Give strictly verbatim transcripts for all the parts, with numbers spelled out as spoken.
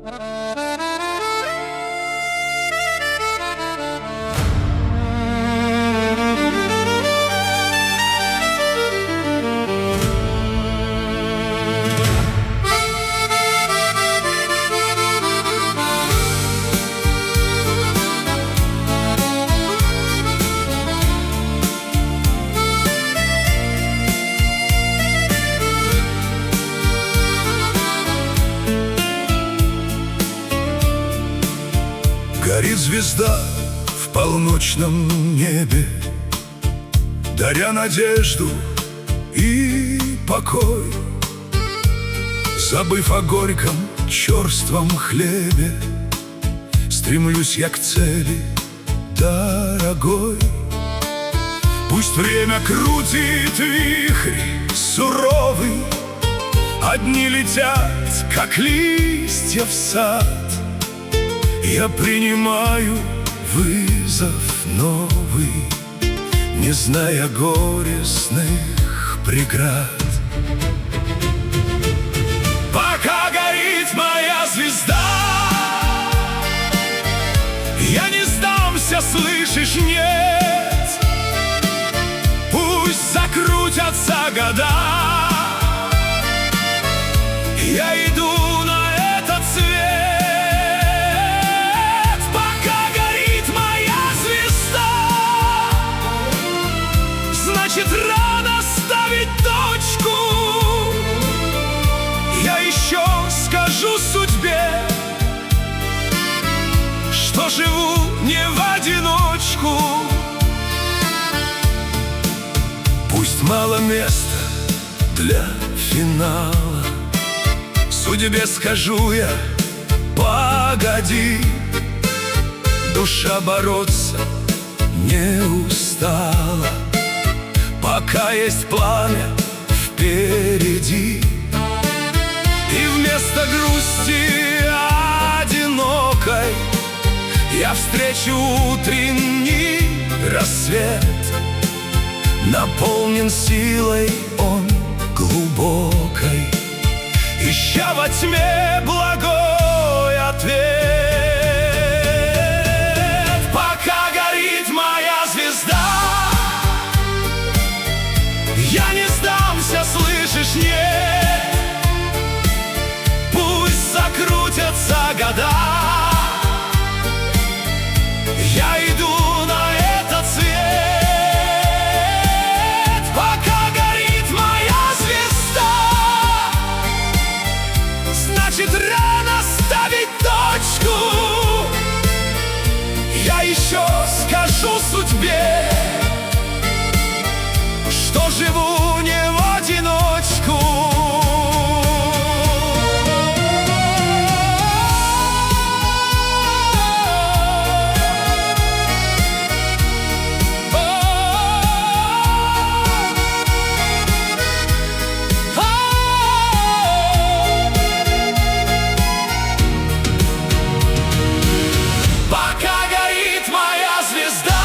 Горит звезда в полночном небе, даря надежду и покой. Забыв о горьком, черством хлебе, стремлюсь я к цели дорогой. Пусть время крутит вихри суровый, одни летят, как листья в сад. Я принимаю вызов новый, не зная горестных преград. Пока горит моя звезда, я не сдамся, слышишь, нет. Пусть закрутятся года, я иду на этот свет. Значит, рано ставить точку. Я еще скажу судьбе, что живу не в одиночку. Пусть мало места для финала, судьбе скажу я: погоди. Душа бороться не устала, пока есть пламя впереди. И вместо грусти одинокой я встречу утренний рассвет. Наполнен силой он глубокой, ища во тьме благой ответ. Пока горит моя звезда, я не сдамся, слышишь, нет. Пусть закрутятся года, я иду на этот свет. Пока горит моя звезда, значит, рано ставить точку. Я еще скажу судьбе, что живу не в одиночку. Пока горит моя звезда,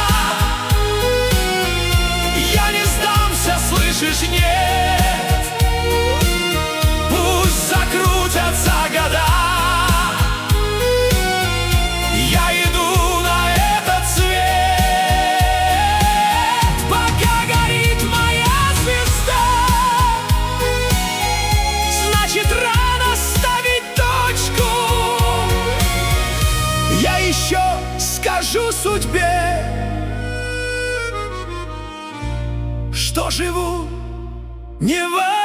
я не сдамся, слышишь, нет. Пусть закрутятся года, я иду на этот свет. Пока горит моя звезда, значит, рано ставить точку. Я еще скажу судьбе, что живу не в